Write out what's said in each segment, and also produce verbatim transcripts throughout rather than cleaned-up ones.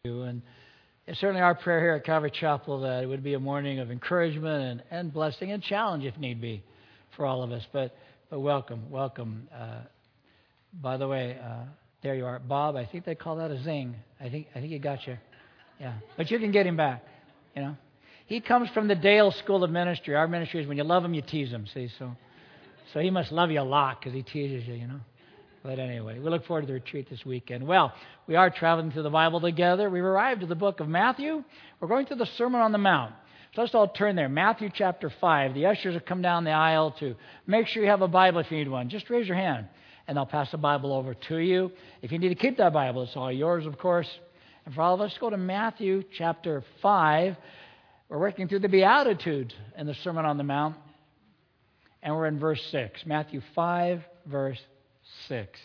And it's certainly our prayer here at Calvary Chapel that it would be a morning of encouragement and, and blessing and challenge if need be for all of us. But but welcome, welcome. Uh, by the way, uh, there you are, Bob. I think they call that a zing. I think I think he got you. Yeah, but you can get him back. You know, he comes from the Dale School of Ministry. Our ministry is when you love him, you tease him. See, so so he must love you a lot because he teases you. You know. But anyway, we look forward to the retreat this weekend. Well, we are traveling through the Bible together. We've arrived at the book of Matthew. We're going through the Sermon on the Mount. So let's all turn there. Matthew chapter five. The ushers will come down the aisle to make sure you have a Bible if you need one. Just raise your hand, and they'll pass the Bible over to you. If you need to keep that Bible, it's all yours, of course. And for all of us, go to Matthew chapter five. We're working through the Beatitudes in the Sermon on the Mount, and we're in verse six. Matthew five, verse six.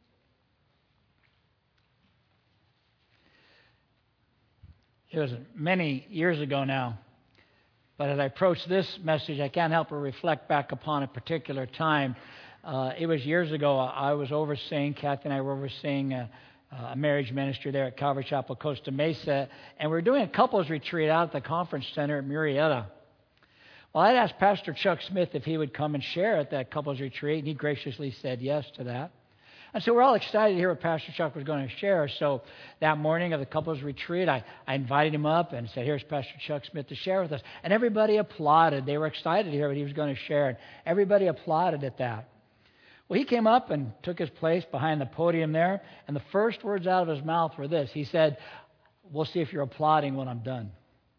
It was many years ago now, but as I approach this message, I can't help but reflect back upon a particular time. Uh, it was years ago. I was overseeing, Kathy and I were overseeing a, a marriage ministry there at Calvary Chapel, Costa Mesa, and we were doing a couples retreat out at the conference center at Murrieta. Well, I'd asked Pastor Chuck Smith if he would come and share at that couples retreat, and he graciously said yes to that. And so we're all excited to hear what Pastor Chuck was going to share. So that morning of the couples retreat, I, I invited him up and said, here's Pastor Chuck Smith to share with us. And everybody applauded. They were excited to hear what he was going to share. And everybody applauded at that. Well, he came up and took his place behind the podium there, and the first words out of his mouth were this. He said, we'll see if you're applauding when I'm done.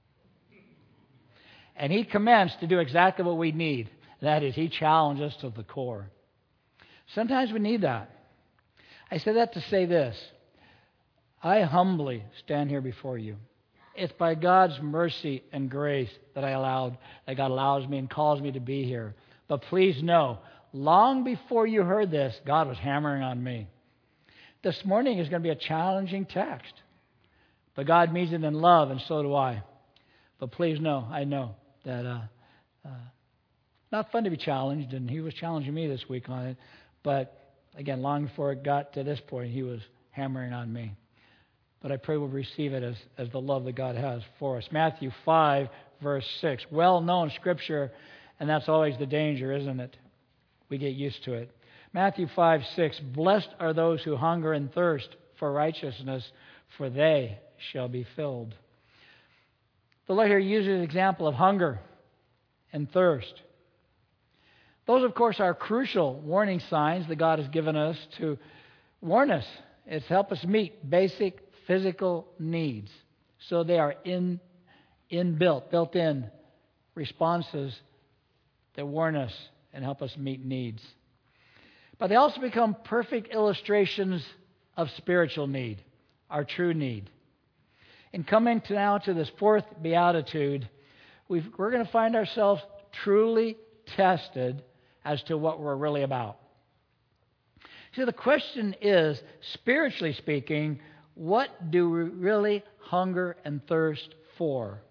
And he commenced to do exactly what we need. That is, he challenged us to the core. Sometimes we need that. I say that to say this. I humbly stand here before you. It's by God's mercy and grace that I allowed, that God allows me and calls me to be here. But please know, long before you heard this, God was hammering on me. This morning is going to be a challenging text. But God means it in love, and so do I. But please know, I know that uh, uh, not fun to be challenged, and he was challenging me this week on it. But again, long before it got to this point, he was hammering on me. But I pray we'll receive it as, as the love that God has for us. Matthew five, verse six. Well-known scripture, and that's always the danger, isn't it? We get used to it. Matthew five, six. Blessed are those who hunger and thirst for righteousness, for they shall be filled. The Lord here uses an example of hunger and thirst. Those, of course, are crucial warning signs that God has given us to warn us. It's help us meet basic physical needs. So they are in, inbuilt, built-in responses that warn us and help us meet needs. But they also become perfect illustrations of spiritual need, our true need. In coming to now to this fourth beatitude, we've, we're going to find ourselves truly tested as to what we're really about. See, the question is, spiritually speaking, what do we really hunger and thirst for?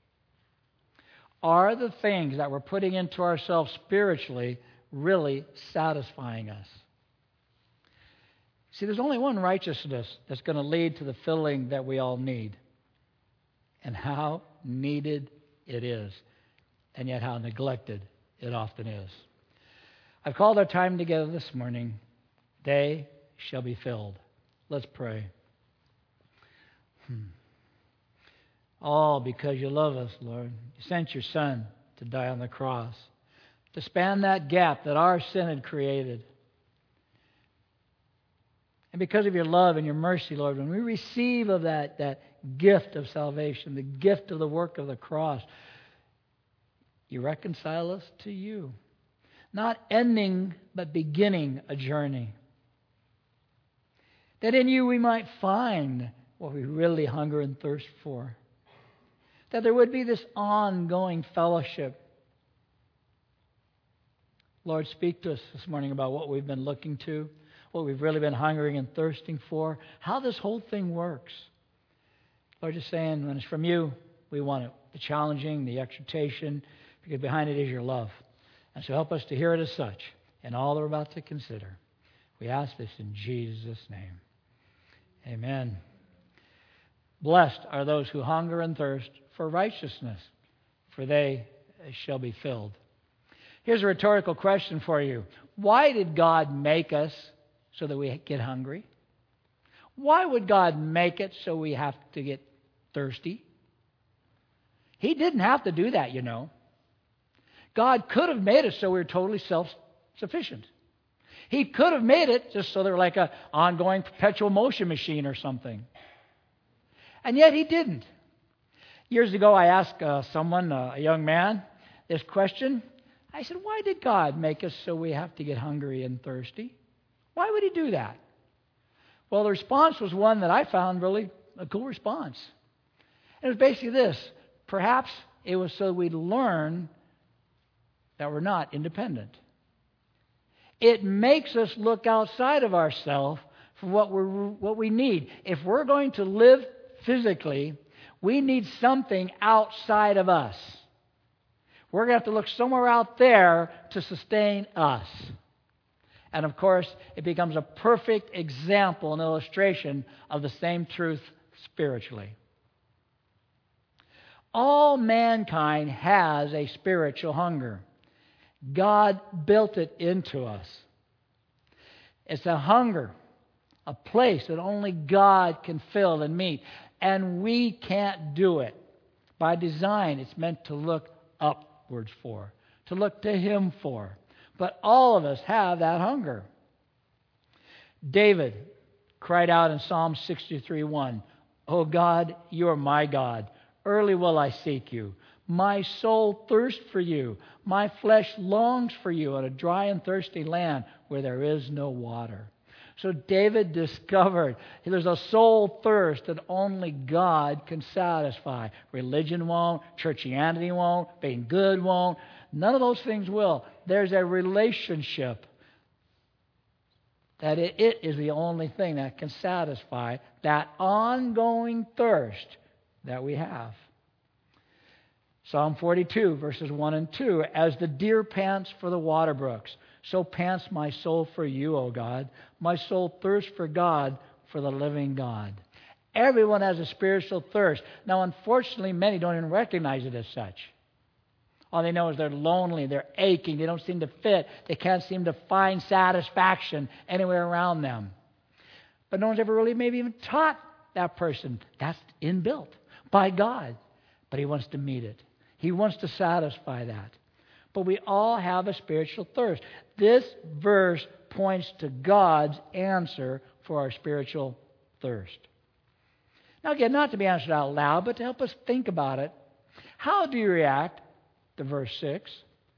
Are the things that we're putting into ourselves spiritually really satisfying us? See, there's only one righteousness that's going to lead to the filling that we all need. And how needed it is, and yet how neglected it often is. I've called our time together this morning, They Shall Be Filled. Let's pray. Hmm. All because you love us, Lord. You sent your Son to die on the cross, to span that gap that our sin had created. And because of your love and your mercy, Lord, when we receive of that, that gift of salvation, the gift of the work of the cross, you reconcile us to you. Not ending, but beginning a journey. That in you we might find what we really hunger and thirst for. That there would be this ongoing fellowship. Lord, speak to us this morning about what we've been looking to, what we've really been hungering and thirsting for, how this whole thing works. Lord, just saying, when it's from you, we want it. The challenging, the exhortation, because behind it is your love. And so help us to hear it as such in all that we're about to consider. We ask this in Jesus' name. Amen. Blessed are those who hunger and thirst for righteousness, for they shall be filled. Here's a rhetorical question for you. Why did God make us so that we get hungry? Why would God make it so we have to get thirsty? He didn't have to do that, you know. God could have made us so we were totally self-sufficient. He could have made it just so they're like an ongoing perpetual motion machine or something. And yet He didn't. Years ago, I asked uh, someone, uh, a young man, this question. I said, why did God make us so we have to get hungry and thirsty? Why would He do that? Well, the response was one that I found really a cool response. It was basically this. Perhaps it was so we'd learn that we're not independent. It makes us look outside of ourselves for what we what we need. If we're going to live physically, we need something outside of us. We're going to have to look somewhere out there to sustain us. And of course, it becomes a perfect example and illustration of the same truth spiritually. All mankind has a spiritual hunger. God built it into us. It's a hunger, a place that only God can fill and meet. And we can't do it. By design, it's meant to look upwards for, to look to Him for. But all of us have that hunger. David cried out in Psalm sixty-three one, "O God, you are my God. Early will I seek you. My soul thirsts for you. My flesh longs for you in a dry and thirsty land where there is no water." So David discovered there's a soul thirst that only God can satisfy. Religion won't. Churchianity won't. Being good won't. None of those things will. There's a relationship that it, it is the only thing that can satisfy that ongoing thirst that we have. Psalm forty-two, verses one and two, "As the deer pants for the water brooks, so pants my soul for you, O God. My soul thirsts for God, for the living God." Everyone has a spiritual thirst. Now, unfortunately, many don't even recognize it as such. All they know is they're lonely, they're aching, they don't seem to fit, they can't seem to find satisfaction anywhere around them. But no one's ever really maybe even taught that person. That's inbuilt by God. But He wants to meet it. He wants to satisfy that. But we all have a spiritual thirst. This verse points to God's answer for our spiritual thirst. Now again, not to be answered out loud, but to help us think about it. How do you react to verse six?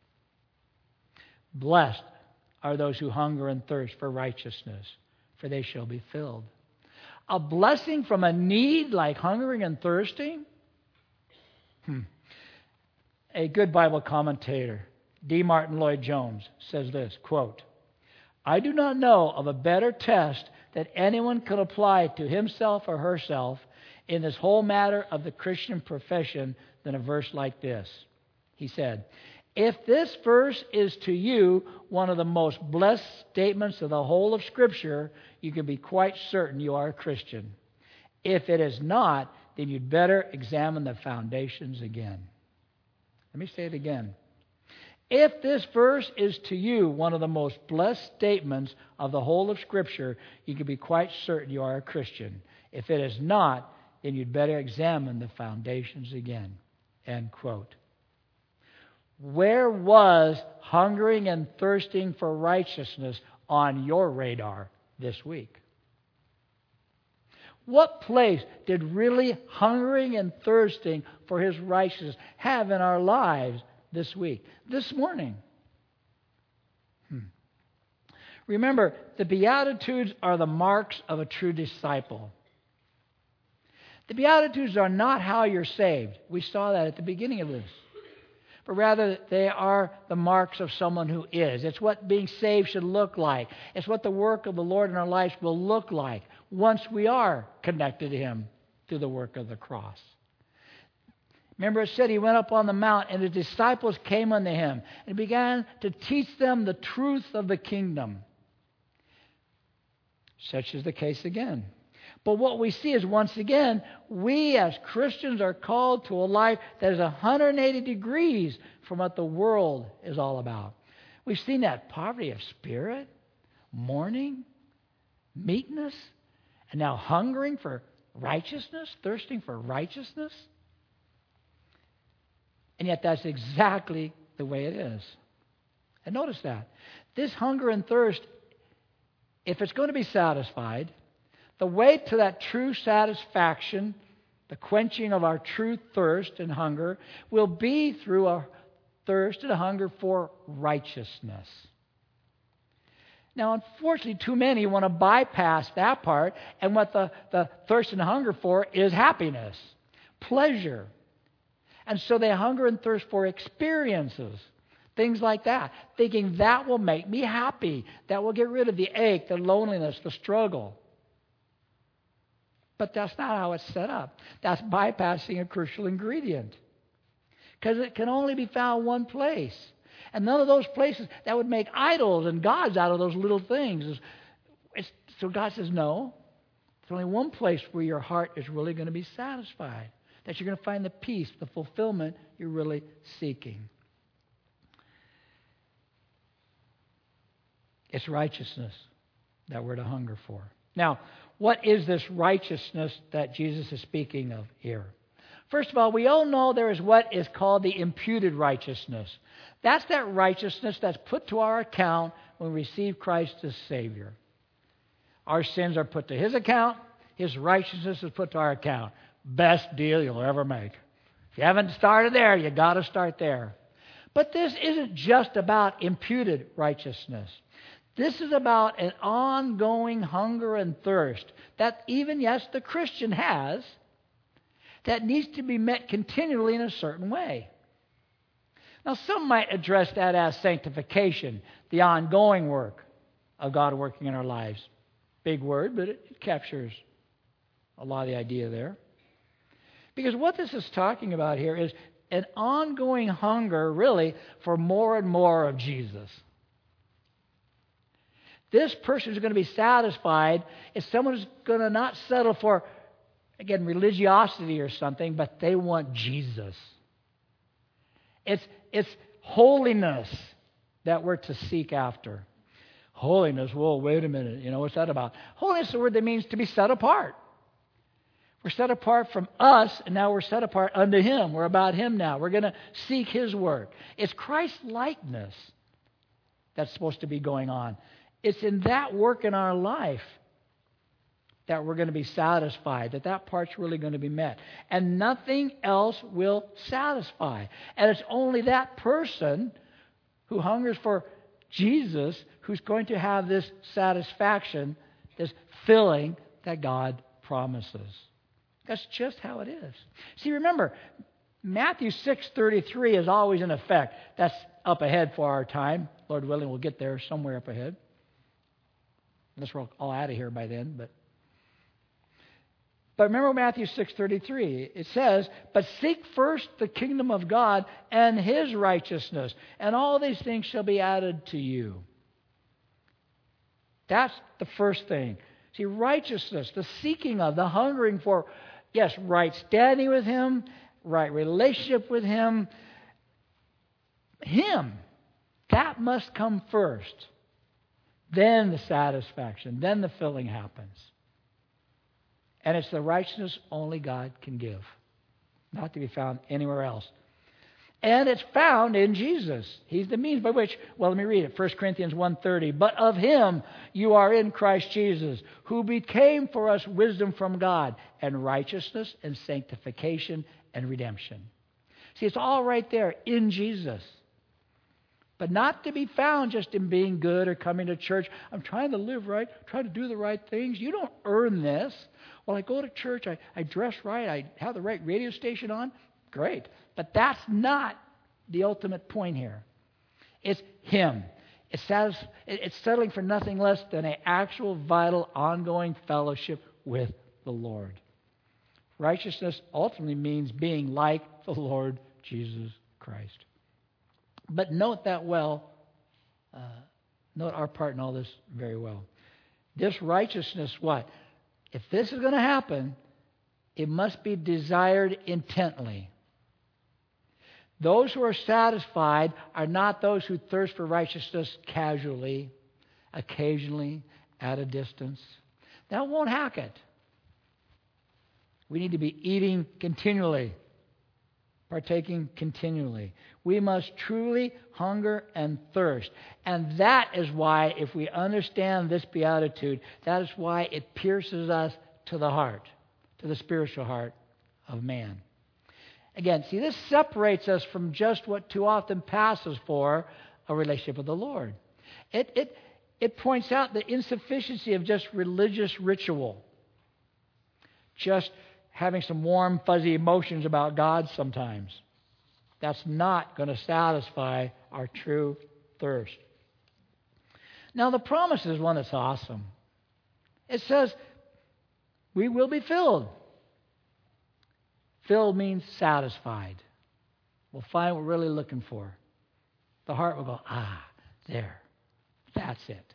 "Blessed are those who hunger and thirst for righteousness, for they shall be filled." A blessing from a need like hungering and thirsting? Hmm. A good Bible commentator, D. Martin Lloyd-Jones, says this, quote, "I do not know of a better test that anyone could apply to himself or herself in this whole matter of the Christian profession than a verse like this." He said, "If this verse is to you one of the most blessed statements of the whole of Scripture, you can be quite certain you are a Christian. If it is not, then you'd better examine the foundations again." Let me say it again. If this verse is to you one of the most blessed statements of the whole of Scripture, you can be quite certain you are a Christian. If it is not, then you'd better examine the foundations again. End quote. Where was hungering and thirsting for righteousness on your radar this week? What place did really hungering and thirsting for His righteousness have in our lives this week, this morning? Hmm. Remember, the Beatitudes are the marks of a true disciple. The Beatitudes are not how you're saved. We saw that at the beginning of this. But rather, they are the marks of someone who is. It's what being saved should look like. It's what the work of the Lord in our lives will look like once we are connected to Him through the work of the cross. Remember, it said He went up on the mount and His disciples came unto Him and began to teach them the truth of the kingdom. Such is the case again. But what we see is, once again, we as Christians are called to a life that is one hundred eighty degrees from what the world is all about. We've seen that poverty of spirit, mourning, meekness, and now hungering for righteousness, thirsting for righteousness. And yet that's exactly the way it is. And notice that. This hunger and thirst, if it's going to be satisfied, the way to that true satisfaction, the quenching of our true thirst and hunger, will be through a thirst and a hunger for righteousness. Now, unfortunately, too many want to bypass that part, and what the, the thirst and hunger for is happiness, pleasure. And so they hunger and thirst for experiences, things like that, thinking that will make me happy, that will get rid of the ache, the loneliness, the struggle. But that's not how it's set up. That's bypassing a crucial ingredient. Because it can only be found one place. And none of those places, that would make idols and gods out of those little things. It's, it's, so God says, no. There's only one place where your heart is really going to be satisfied. That you're going to find the peace, the fulfillment you're really seeking. It's righteousness that we're to hunger for. Now, what is this righteousness that Jesus is speaking of here? First of all, we all know there is what is called the imputed righteousness. That's that righteousness that's put to our account when we receive Christ as Savior. Our sins are put to His account. His righteousness is put to our account. Best deal you'll ever make. If you haven't started there, you got to start there. But this isn't just about imputed righteousness. This is about an ongoing hunger and thirst that even, yes, the Christian has, that needs to be met continually in a certain way. Now, some might address that as sanctification, the ongoing work of God working in our lives. Big word, but it, it captures a lot of the idea there. Because what this is talking about here is an ongoing hunger, really, for more and more of Jesus. This person is going to be satisfied if someone is going to not settle for, again, religiosity or something, but they want Jesus. It's, it's holiness that we're to seek after. Holiness, well, wait a minute, you know, what's that about? Holiness is a word that means to be set apart. We're set apart from us, and now we're set apart unto Him. We're about Him now. We're going to seek His work. It's Christ-likeness that's supposed to be going on. It's in that work in our life that we're going to be satisfied, that that part's really going to be met. And nothing else will satisfy. And it's only that person who hungers for Jesus who's going to have this satisfaction, this filling that God promises. That's just how it is. See, remember, Matthew six thirty-three is always in effect. That's up ahead for our time. Lord willing, we'll get there somewhere up ahead. Unless we're all out of here by then. But, but remember Matthew six thirty-three. It says, but seek first the kingdom of God and His righteousness, and all these things shall be added to you. That's the first thing. See, righteousness, the seeking of, the hungering for, yes, right standing with Him, right relationship with Him. Him. That must come first. Then the satisfaction, then the filling happens. And it's the righteousness only God can give, not to be found anywhere else. And it's found in Jesus. He's the means by which, well, let me read it. First Corinthians one thirty. But of Him you are in Christ Jesus, who became for us wisdom from God, and righteousness and sanctification and redemption. See, it's all right there in Jesus. But not to be found just in being good or coming to church. I'm trying to live right, trying to do the right things. You don't earn this. Well, I go to church, I, I dress right, I have the right radio station on. Great. But that's not the ultimate point here. It's Him. It's, satis- it's settling for nothing less than an actual, vital, ongoing fellowship with the Lord. Righteousness ultimately means being like the Lord Jesus Christ. But note that well, uh, note our part in all this very well. This righteousness, what? If this is going to happen, it must be desired intently. Those who are satisfied are not those who thirst for righteousness casually, occasionally, at a distance. That won't hack it. We need to be eating continually, partaking continually. We must truly hunger and thirst. And that is why, if we understand this beatitude, that is why it pierces us to the heart, to the spiritual heart of man. Again, see, this separates us from just what too often passes for a relationship with the Lord. It, it, it points out the insufficiency of just religious ritual, just having some warm, fuzzy emotions about God sometimes. That's not going to satisfy our true thirst. Now, the promise is one that's awesome. It says, we will be filled. Filled means satisfied. We'll find what we're really looking for. The heart will go, ah, there. That's it.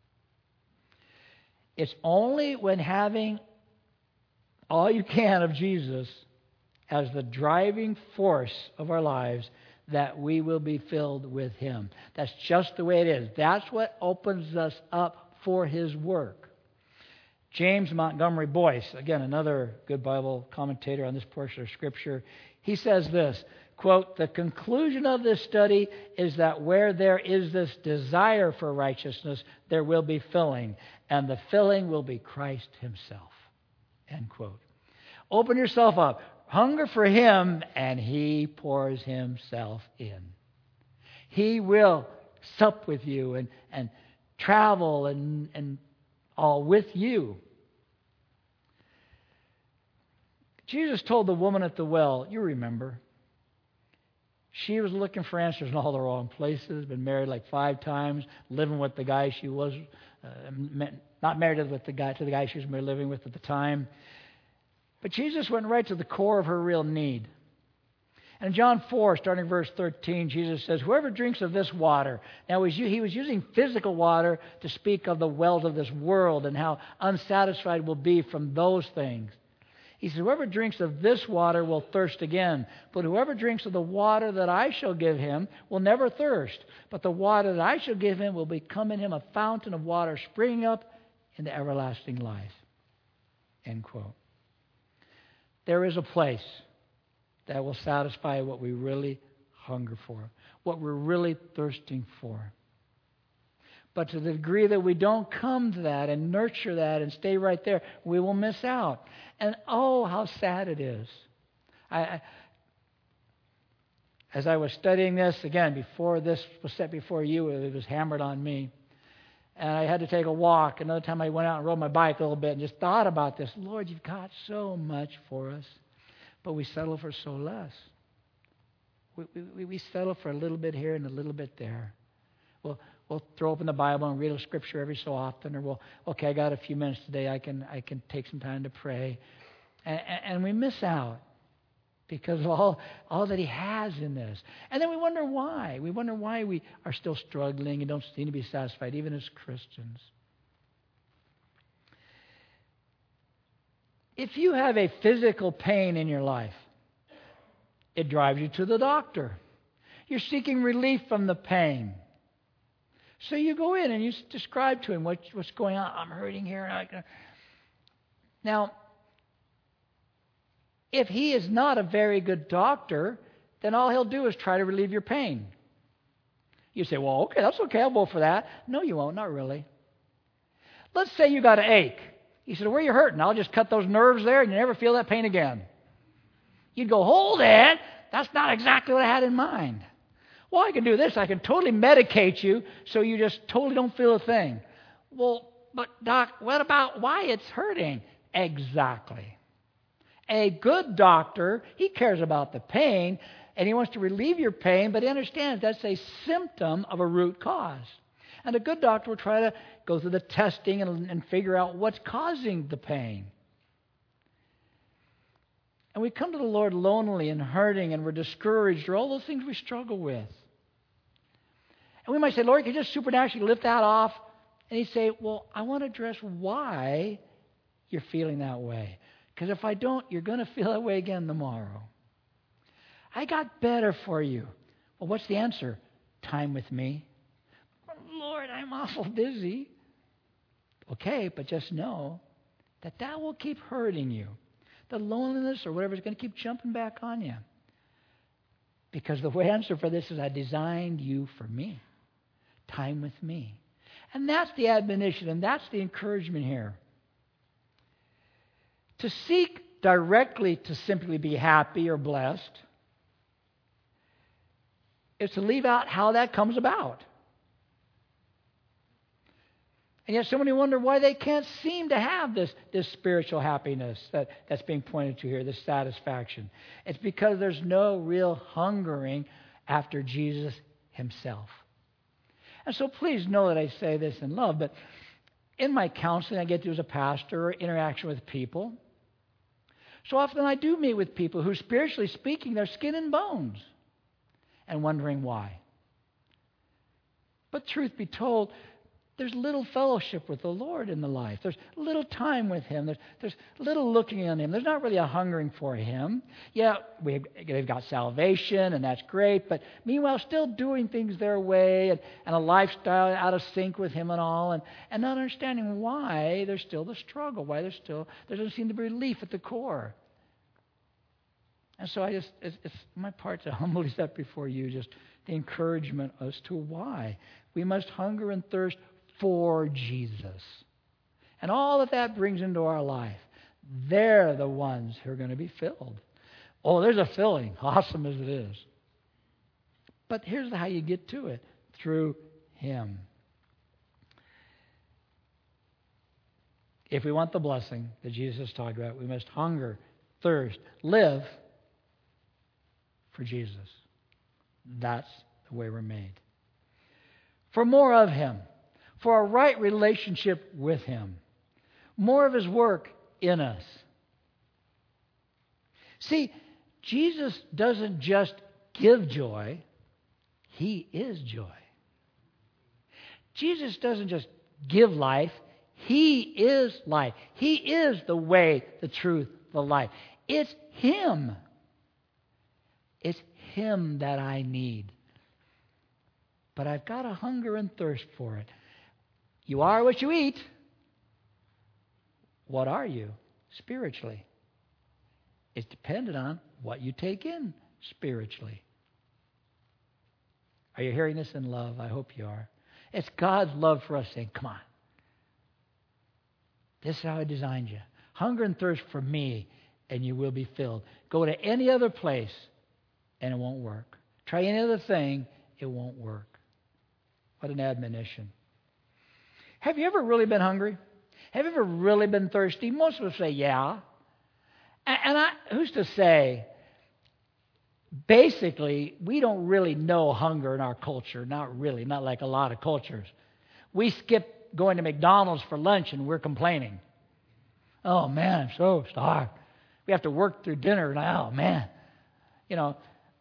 It's only when having all you can of Jesus as the driving force of our lives that we will be filled with Him. That's just the way it is. That's what opens us up for His work. James Montgomery Boyce, again, another good Bible commentator on this portion of Scripture, he says this, quote, "The conclusion of this study is that where there is this desire for righteousness, there will be filling, and the filling will be Christ Himself." End quote. Open yourself up. Hunger for Him, and He pours Himself in. He will sup with you and, and travel and, and all with you. Jesus told the woman at the well, you remember, she was looking for answers in all the wrong places, been married like five times, living with the guy she was, uh, not married with the guy, to the guy she was living with at the time. But Jesus went right to the core of her real need. And in John four, starting verse thirteen, Jesus says, "Whoever drinks of this water," now he was using physical water to speak of the wells of this world and how unsatisfied we'll be from those things. He says, "Whoever drinks of this water will thirst again. But whoever drinks of the water that I shall give him will never thirst. But the water that I shall give him will become in him a fountain of water springing up into everlasting life." End quote. There is a place that will satisfy what we really hunger for, what we're really thirsting for. But to the degree that we don't come to that and nurture that and stay right there, we will miss out. And oh, how sad it is. I, I, as I was studying this, again, before this was set before you, it was hammered on me. And I had to take a walk. Another time I went out and rode my bike a little bit and just thought about this. Lord, you've got so much for us, but we settle for so less. We, we, we settle for a little bit here and a little bit there. We'll, we'll throw open the Bible and read a scripture every so often, or we'll, okay, I got a few minutes today. I can I can take some time to pray. And, and we miss out because of all, all that He has in this. And then we wonder why. We wonder why we are still struggling and don't seem to be satisfied, even as Christians. If you have a physical pain in your life, it drives you to the doctor. You're seeking relief from the pain. So you go in and you describe to him what, what's going on. I'm hurting here. Now, if he is not a very good doctor, then all he'll do is try to relieve your pain. You say, well, okay, that's okay. I'll go for that. No, you won't. Not really. Let's say you got an ache. He said, where are you hurting? I'll just cut those nerves there and you never feel that pain again. You'd go, hold it. That's not exactly what I had in mind. Well, I can do this. I can totally medicate you so you just totally don't feel a thing. Well, but doc, what about why it's hurting? Exactly. A good doctor, he cares about the pain and he wants to relieve your pain, but he understands that's a symptom of a root cause. And a good doctor will try to go through the testing and, and figure out what's causing the pain. And we come to the Lord lonely and hurting and we're discouraged or all those things we struggle with. And we might say, Lord, can you just supernaturally lift that off? And He'd say, well, I want to address why you're feeling that way. Because if I don't, you're going to feel that way again tomorrow. I got better for you. Well, what's the answer? Time with me. Lord, I'm awful busy. Okay, but just know that that will keep hurting you. The loneliness or whatever is going to keep jumping back on you. Because the answer for this is I designed you for me. Time with me. And that's the admonition and that's the encouragement here. To seek directly to simply be happy or blessed is to leave out how that comes about. And yet so many wonder why they can't seem to have this, this spiritual happiness that, that's being pointed to here, this satisfaction. It's because there's no real hungering after Jesus himself. And so please know that I say this in love, but in my counseling I get to as a pastor or interaction with people, so often I do meet with people who, spiritually speaking, they're skin and bones and wondering why. But truth be told, there's little fellowship with the Lord in the life. There's little time with Him. There's, there's little looking on Him. There's not really a hungering for Him. Yeah, we, they've got salvation, and that's great, but meanwhile still doing things their way and, and a lifestyle out of sync with Him and all, and, and not understanding why there's still the struggle, why there's still, there doesn't seem to be relief at the core. And so I just, it's, it's my part to humbly set before you just the encouragement as to why. We must hunger and thirst for Jesus. And all that that brings into our life, they're the ones who are going to be filled. Oh, there's a filling, awesome as it is. But here's how you get to it, through Him. If we want the blessing that Jesus talked about, we must hunger, thirst, live for Jesus. That's the way we're made. For more of Him. For a right relationship with Him. More of His work in us. See, Jesus doesn't just give joy. He is joy. Jesus doesn't just give life. He is life. He is the way, the truth, the life. It's Him. It's Him that I need. But I've got a hunger and thirst for it. You are what you eat. What are you spiritually? It's dependent on what you take in spiritually. Are you hearing this in love? I hope you are. It's God's love for us saying, come on. This is how I designed you. Hunger and thirst for me, and you will be filled. Go to any other place, and it won't work. Try any other thing, it won't work. What an admonition. Have you ever really been hungry? Have you ever really been thirsty? Most of us say, yeah. And, and I, who's to say, basically, we don't really know hunger in our culture. Not really, not like a lot of cultures. We skip going to McDonald's for lunch and we're complaining. Oh, man, I'm so starved. We have to work through dinner now. Oh, man. You know,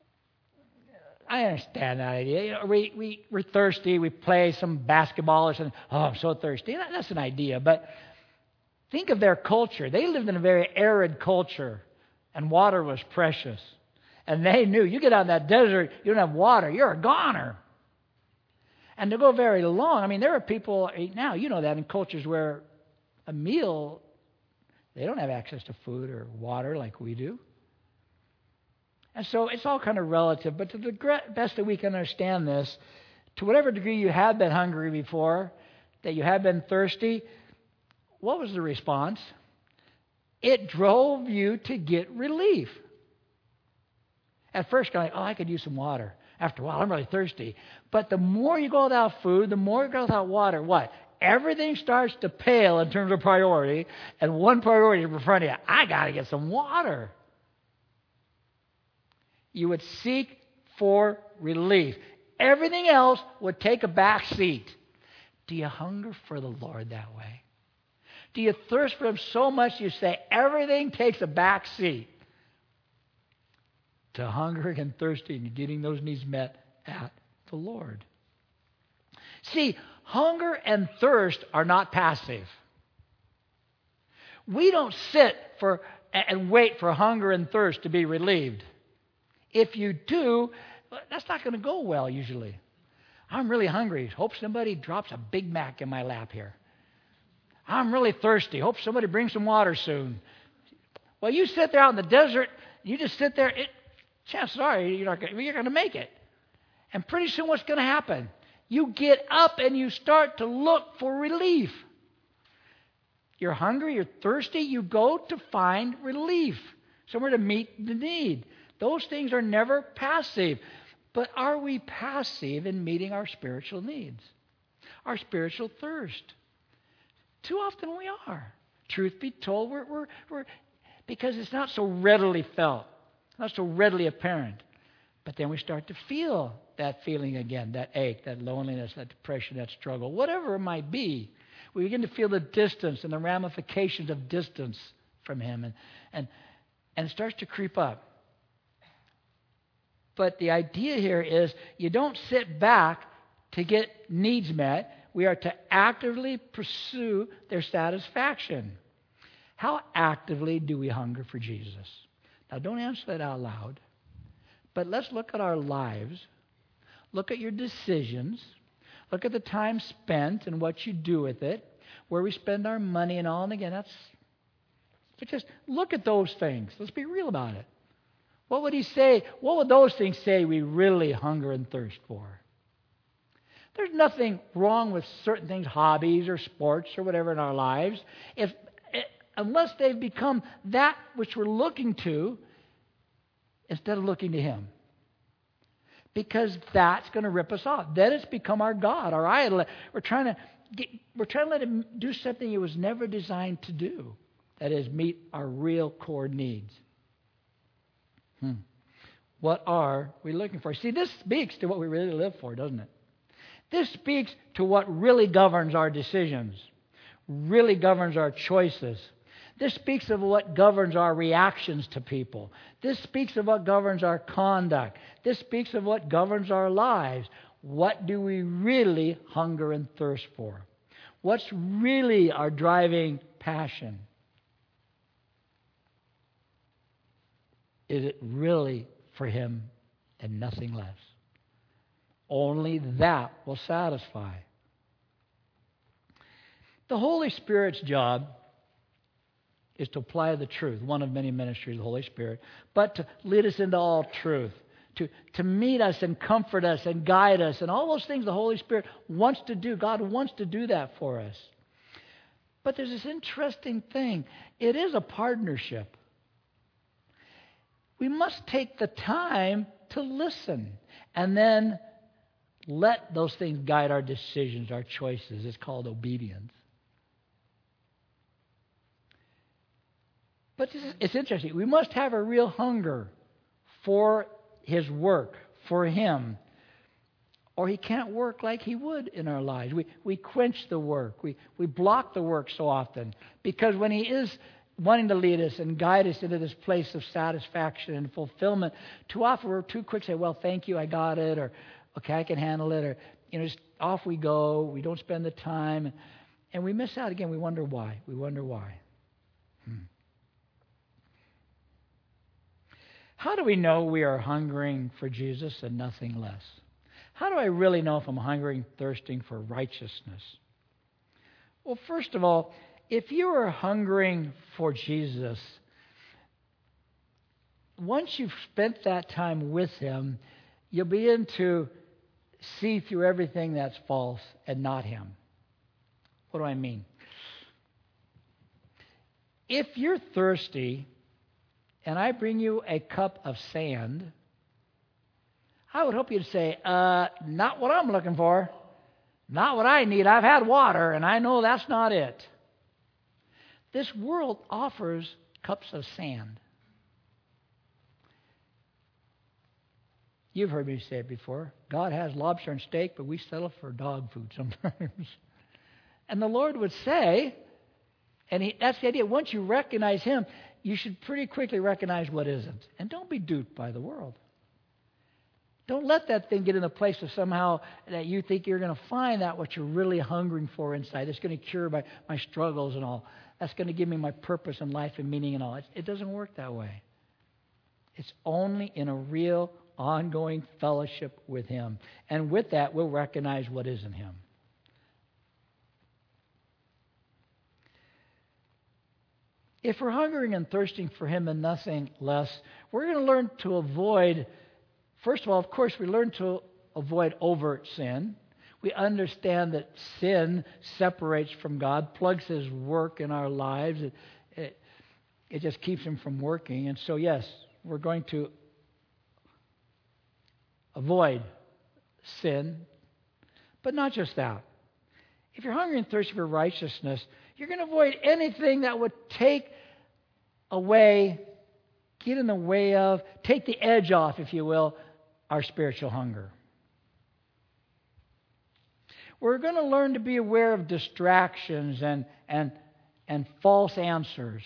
I understand that idea. You know, we, we, we're thirsty. We play some basketball or something. Oh, I'm so thirsty. That's an idea. But think of their culture. They lived in a very arid culture, and water was precious. And they knew, you get out in that desert, you don't have water, you're a goner. And to go very long, I mean, there are people now, you know that, in cultures where a meal, they don't have access to food or water like we do. And so it's all kind of relative, but to the best that we can understand this, to whatever degree you have been hungry before, that you have been thirsty, what was the response? It drove you to get relief. At first, you're like, oh, I could use some water. After a while, I'm really thirsty. But the more you go without food, the more you go without water, what? Everything starts to pale in terms of priority, and one priority is in front of you. I got to get some water. You would seek for relief. Everything else would take a back seat. Do you hunger for the Lord that way? Do you thirst for Him so much you say everything takes a back seat to hungering and thirsting and getting those needs met at the Lord? See, hunger and thirst are not passive. We don't sit for and wait for hunger and thirst to be relieved. If you do, that's not going to go well usually. I'm really hungry. Hope somebody drops a Big Mac in my lap here. I'm really thirsty. Hope somebody brings some water soon. Well, you sit there out in the desert, you just sit there, it, chances are you're not gonna, you're going to make it. And pretty soon what's going to happen? You get up and you start to look for relief. You're hungry, you're thirsty, you go to find relief, somewhere to meet the need. Those things are never passive. But are we passive in meeting our spiritual needs, our spiritual thirst? Too often we are. Truth be told, we're, we're, we're because it's not so readily felt, not so readily apparent. But then we start to feel that feeling again, that ache, that loneliness, that depression, that struggle, whatever it might be. We begin to feel the distance and the ramifications of distance from Him, and and, and it starts to creep up. But the idea here is you don't sit back to get needs met. We are to actively pursue their satisfaction. How actively do we hunger for Jesus? Now, don't answer that out loud. But let's look at our lives. Look at your decisions. Look at the time spent and what you do with it, where we spend our money and all. And again, that's... But just look at those things. Let's be real about it. What would he say? What would those things say we really hunger and thirst for? There's nothing wrong with certain things, hobbies or sports or whatever in our lives, if unless they've become that which we're looking to instead of looking to Him. Because that's going to rip us off. Then it's become our God, our idol. We're trying to get, we're trying to let Him do something He was never designed to do. That is, meet our real core needs. Hmm. What are we looking for? See, this speaks to what we really live for, doesn't it? This speaks to what really governs our decisions, really governs our choices. This speaks of what governs our reactions to people. This speaks of what governs our conduct. This speaks of what governs our lives. What do we really hunger and thirst for? What's really our driving passion? Is it really for Him and nothing less? Only that will satisfy. The Holy Spirit's job is to apply the truth, one of many ministries of the Holy Spirit, but to lead us into all truth, to, to meet us and comfort us and guide us, and all those things the Holy Spirit wants to do. God wants to do that for us. But there's this interesting thing. It is a partnership. We must take the time to listen and then let those things guide our decisions, our choices. It's called obedience. But this is, it's interesting. We must have a real hunger for His work, for Him, or He can't work like He would in our lives. We we quench the work. We, we block the work so often because when He is wanting to lead us and guide us into this place of satisfaction and fulfillment, too often we're too quick to say, well, thank you, I got it, or okay, I can handle it, or you know, just off we go. We don't spend the time, and we miss out again. We wonder why. We wonder why. Hmm. How do we know we are hungering for Jesus and nothing less? How do I really know if I'm hungering, thirsting for righteousness? Well, first of all, if you are hungering for Jesus, once you've spent that time with Him, you'll begin to see through everything that's false and not Him. What do I mean? If you're thirsty and I bring you a cup of sand, I would hope you'd say, uh, not what I'm looking for. Not what I need. I've had water, and I know that's not it. This world offers cups of sand. You've heard me say it before. God has lobster and steak, but we settle for dog food sometimes. And the Lord would say, and he, that's the idea, once you recognize Him, you should pretty quickly recognize what isn't. And don't be duped by the world. Don't let that thing get in a place of somehow that you think you're going to find that what you're really hungering for inside. It's going to cure my, my struggles and all. that's going to give me my purpose and life and meaning and all. It, it doesn't work that way. It's only in a real, ongoing fellowship with Him. And with that, we'll recognize what is in Him. If we're hungering and thirsting for Him and nothing less, we're going to learn to avoid, first of all, of course, we learn to avoid overt sin. We understand that sin separates from God, plugs His work in our lives. It, it, it just keeps Him from working. And so, yes, we're going to avoid sin. But not just that. If you're hungry and thirsty for righteousness, you're going to avoid anything that would take away, get in the way of, take the edge off, if you will, our spiritual hunger. We're going to learn to be aware of distractions and, and, and false answers.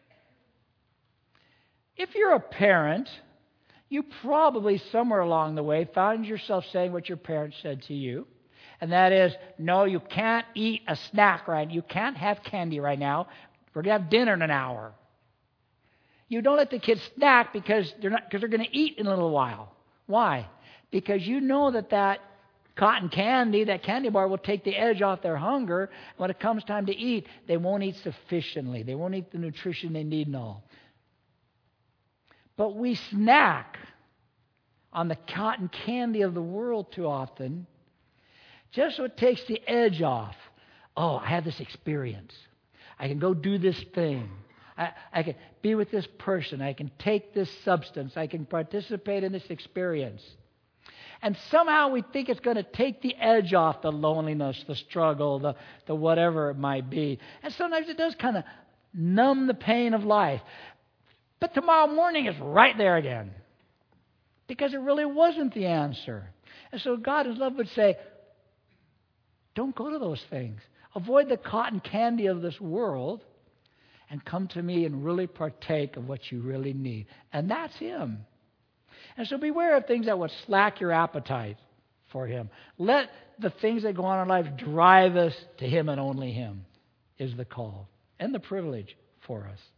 If you're a parent, you probably somewhere along the way found yourself saying what your parents said to you. And that is, no, you can't eat a snack right now. You can't have candy right now. We're going to have dinner in an hour. You don't let the kids snack because they're not because they're going to eat in a little while. Why? Because you know that that cotton candy, that candy bar will take the edge off their hunger. When it comes time to eat, they won't eat sufficiently. They won't eat the nutrition they need and all. But we snack on the cotton candy of the world too often, just so it takes the edge off. Oh, I have this experience. I can go do this thing. I, I can be with this person. I can take this substance. I can participate in this experience. And somehow we think it's going to take the edge off the loneliness, the struggle, the, the whatever it might be. And sometimes it does kind of numb the pain of life. But tomorrow morning is right there again. Because it really wasn't the answer. And so God in love would say, don't go to those things. Avoid the cotton candy of this world and come to me and really partake of what you really need. And that's Him. And so beware of things that would slack your appetite for Him. Let the things that go on in life drive us to Him and only Him is the call and the privilege for us.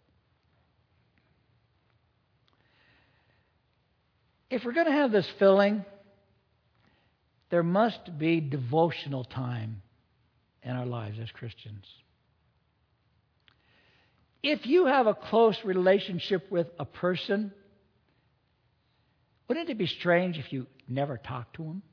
If we're going to have this filling, there must be devotional time in our lives as Christians. If you have a close relationship with a person, wouldn't it be strange if you never talked to him?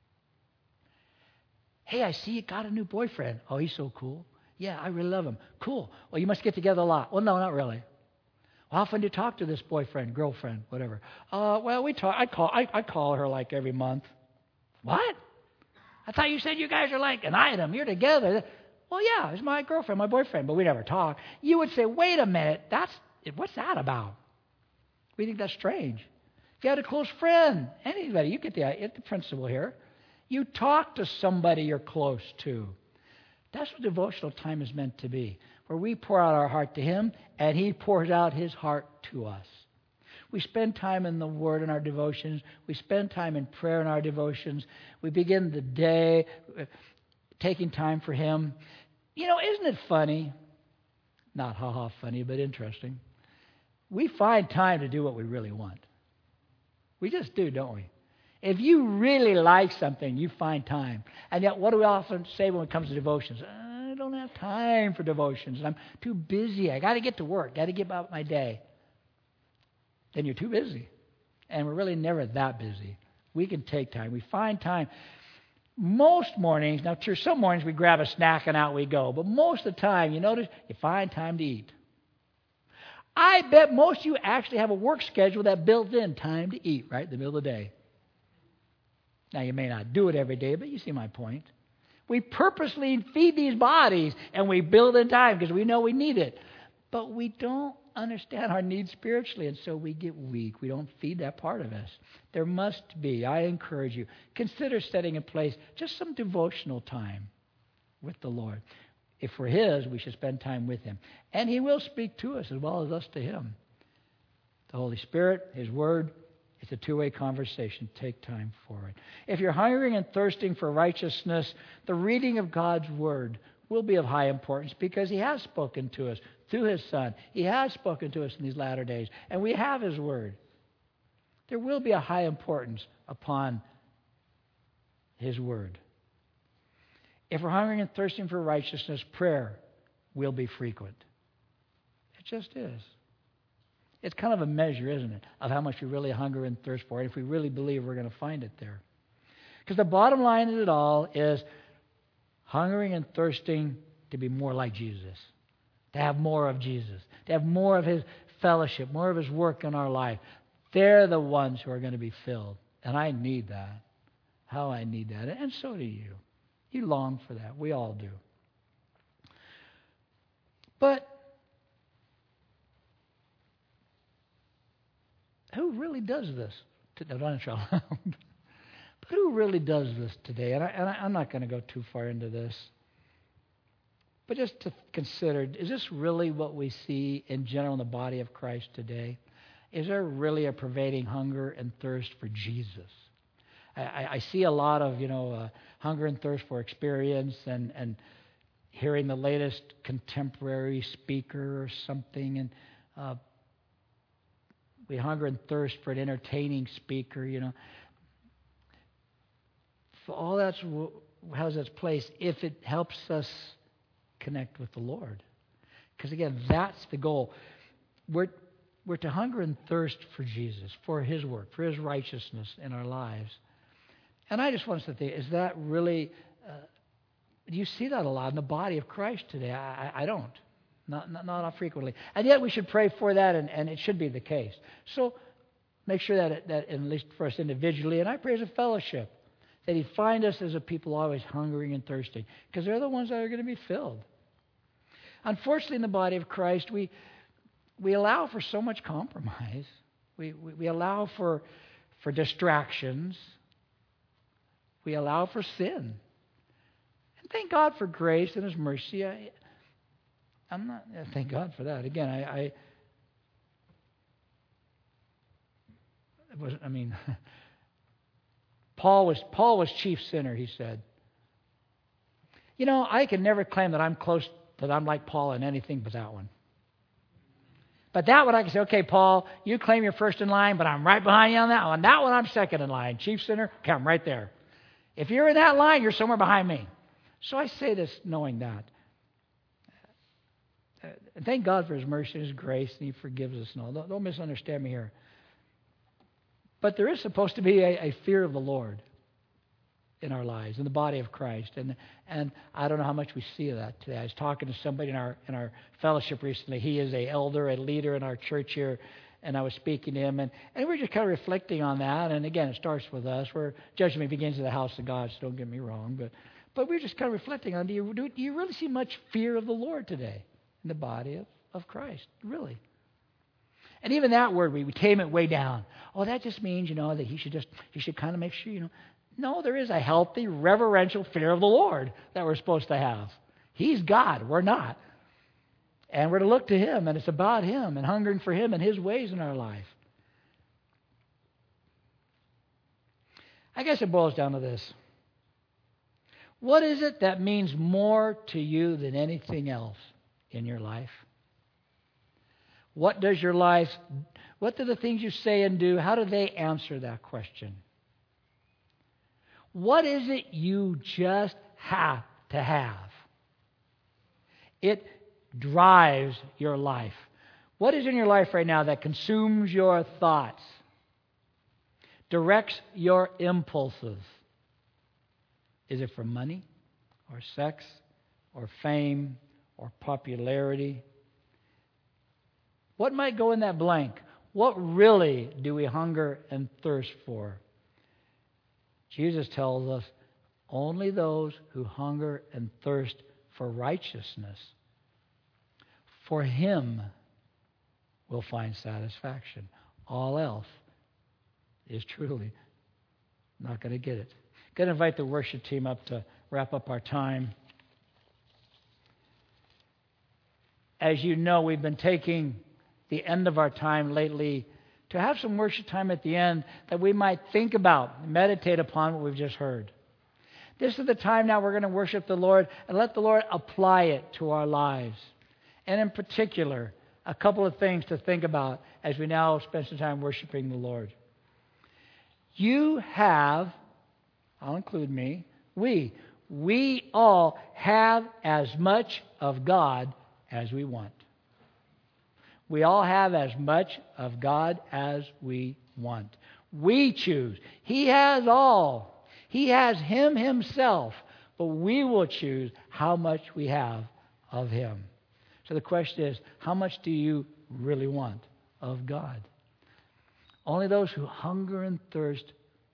Hey, I see you got a new boyfriend. Oh, he's so cool. Yeah, I really love him. Cool. Well, you must get together a lot. Well, no, not really. Well, how often do you talk to this boyfriend, girlfriend, whatever? Uh, well, we talk. I call. I, I call her like every month. What? I thought you said you guys are like an item. You're together. Well, yeah, it's my girlfriend, my boyfriend, but we never talk. You would say, wait a minute, that's what's that about? We think that's strange. If you had a close friend, anybody, you get the, get the principle here. You talk to somebody you're close to. That's what devotional time is meant to be, where we pour out our heart to Him, and He pours out His heart to us. We spend time in the Word in our devotions. We spend time in prayer in our devotions. We begin the day taking time for Him. You know, isn't it funny? Not ha-ha funny, but interesting. We find time to do what we really want. We just do, don't we? If you really like something, you find time. And yet, what do we often say when it comes to devotions? I don't have time for devotions. I'm too busy. I got to get to work. Got to get about my day. Then you're too busy. And we're really never that busy. We can take time. We find time. Most mornings, now sure, some mornings we grab a snack and out we go. But most of the time, you notice, you find time to eat. I bet most of you actually have a work schedule that builds in time to eat, right, in the middle of the day. Now, you may not do it every day, but you see my point. We purposely feed these bodies, and we build in time because we know we need it. But we don't understand our needs spiritually, and so we get weak. We don't feed that part of us. There must be, I encourage you, consider setting in place just some devotional time with the Lord. If we're His, we should spend time with Him. And He will speak to us as well as us to Him. The Holy Spirit, His Word, it's a two-way conversation. Take time for it. If you're hungering and thirsting for righteousness, the reading of God's Word will be of high importance because He has spoken to us through His Son. He has spoken to us in these latter days, and we have His Word. There will be a high importance upon His Word. If we're hungering and thirsting for righteousness, prayer will be frequent. It just is. It's kind of a measure, isn't it, of how much we really hunger and thirst for it, if we really believe we're going to find it there. Because the bottom line of it all is hungering and thirsting to be more like Jesus, to have more of Jesus, to have more of His fellowship, more of His work in our life. They're the ones who are going to be filled. And I need that. How I need that. And so do you. You long for that. We all do. But who really does this? No, don't shout loud. But who really does this today? And, I, and I, I'm not going to go too far into this. But just to consider, is this really what we see in general in the body of Christ today? Is there really a pervading hunger and thirst for Jesus? I, I see a lot of, you know, uh, hunger and thirst for experience and, and hearing the latest contemporary speaker or something. And uh, we hunger and thirst for an entertaining speaker, you know. So all that's has its place if it helps us connect with the Lord. Because again, that's the goal. We're we're to hunger and thirst for Jesus, for His work, for His righteousness in our lives. And I just want us to think, is that really, uh, do you see that a lot in the body of Christ today? I, I, I don't. Not, not, not frequently. And yet we should pray for that, and, and it should be the case. So make sure that, it, that, at least for us individually, and I pray as a fellowship, that He'd find us as a people always hungering and thirsting, because they're the ones that are going to be filled. Unfortunately, in the body of Christ, we we allow for so much compromise. We we, we allow for for distractions. We allow for sin. And thank God for grace and His mercy. I, I'm not. Thank God for that. Again, I. I it was. I mean, Paul was Paul was chief sinner. He said. You know, I can never claim that I'm close, that I'm like Paul in anything but that one. But that one I can say, okay, Paul, you claim you're first in line, but I'm right behind you on that one. That one I'm second in line. Chief sinner, okay, I'm right there. If you're in that line, you're somewhere behind me. So I say this knowing that. Uh, thank God for His mercy and His grace, and He forgives us and all. Don't, don't misunderstand me here. But there is supposed to be a, a fear of the Lord in our lives, in the body of Christ. And and I don't know how much we see of that today. I was talking to somebody in our in our fellowship recently. He is a elder, a leader in our church here. And I was speaking to him, and, and we we're just kind of reflecting on that. And again, it starts with us, where judgment begins in the house of God, so don't get me wrong. But but we we're just kind of reflecting on, do you, do, do you really see much fear of the Lord today in the body of, of Christ? Really? And even that word, we, we tame it way down. Oh, that just means, you know, that he should just, he should kind of make sure, you know. No, there is a healthy, reverential fear of the Lord that we're supposed to have. He's God. We're not. And we're to look to Him, and it's about Him and hungering for Him and His ways in our life. I guess it boils down to this. What is it that means more to you than anything else in your life? What does your life, what do the things you say and do, how do they answer that question? What is it you just have to have? It drives your life. What is in your life right now that consumes your thoughts, directs your impulses? Is it for money or sex or fame or popularity? What might go in that blank? What really do we hunger and thirst for? Jesus tells us only those who hunger and thirst for righteousness, for Him will find satisfaction. All else is truly not going to get it. Going to invite the worship team up to wrap up our time. As you know, we've been taking the end of our time lately to have some worship time at the end that we might think about, meditate upon what we've just heard. This is the time now we're going to worship the Lord and let the Lord apply it to our lives. And in particular, a couple of things to think about as we now spend some time worshiping the Lord. You have, I'll include me, we, we all have as much of God as we want. We all have as much of God as we want. We choose. He has all. He has Him Himself. But we will choose how much we have of Him. So the question is, how much do you really want of God? Only those who hunger and thirst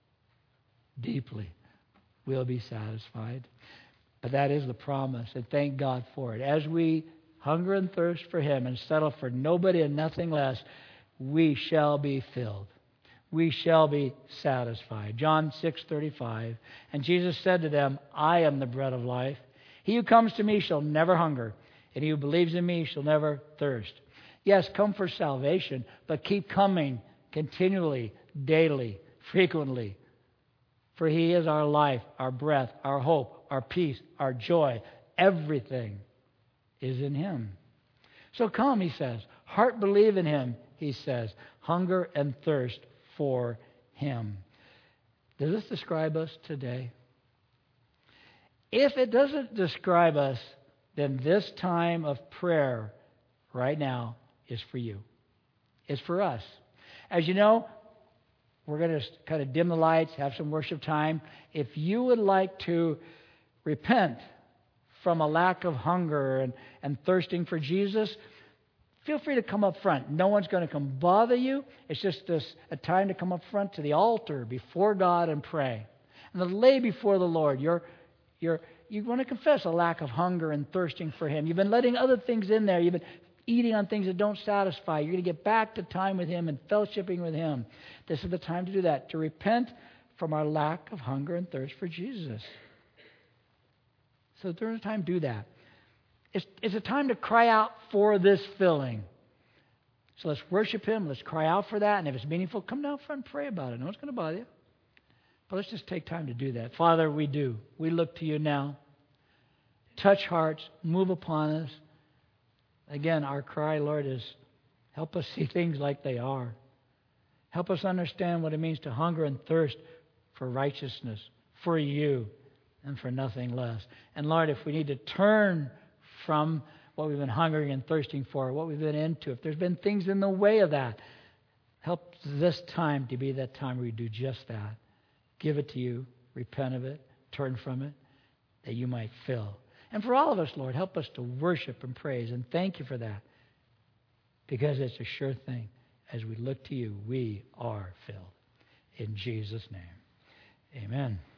deeply will be satisfied. But that is the promise, and thank God for it. As we hunger and thirst for Him and settle for nobody and nothing less, we shall be filled. We shall be satisfied. John six thirty-five. And Jesus said to them, I am the bread of life. He who comes to me shall never hunger, and he who believes in me shall never thirst. Yes, come for salvation, but keep coming continually, daily, frequently. For He is our life, our breath, our hope, our peace, our joy. Everything is in Him. So come, He says. Heart believe in Him, He says. Hunger and thirst for Him. Does this describe us today? If it doesn't describe us, then this time of prayer right now is for you. It's for us. As you know, we're going to kind of dim the lights, have some worship time. If you would like to repent from a lack of hunger and, and thirsting for Jesus, feel free to come up front. No one's going to come bother you. It's just a, a time to come up front to the altar before God and pray. And to lay before the Lord. You're, you're, you want to confess a lack of hunger and thirsting for Him. You've been letting other things in there. You've been eating on things that don't satisfy. You're going to get back to time with Him and fellowshipping with Him. This is the time to do that, to repent from our lack of hunger and thirst for Jesus. So during the time, do that. It's, it's a time to cry out for this filling. So let's worship Him. Let's cry out for that. And if it's meaningful, come down front and pray about it. No one's going to bother you. But let's just take time to do that. Father, we do. We look to You now. Touch hearts. Move upon us. Again, our cry, Lord, is help us see things like they are. Help us understand what it means to hunger and thirst for righteousness, for You, and for nothing less. And Lord, if we need to turn from what we've been hungering and thirsting for, what we've been into, if there's been things in the way of that, help this time to be that time where we do just that. Give it to You, repent of it, turn from it, that You might fill. And for all of us, Lord, help us to worship and praise and thank You for that, because it's a sure thing. As we look to You, we are filled. In Jesus' name, amen.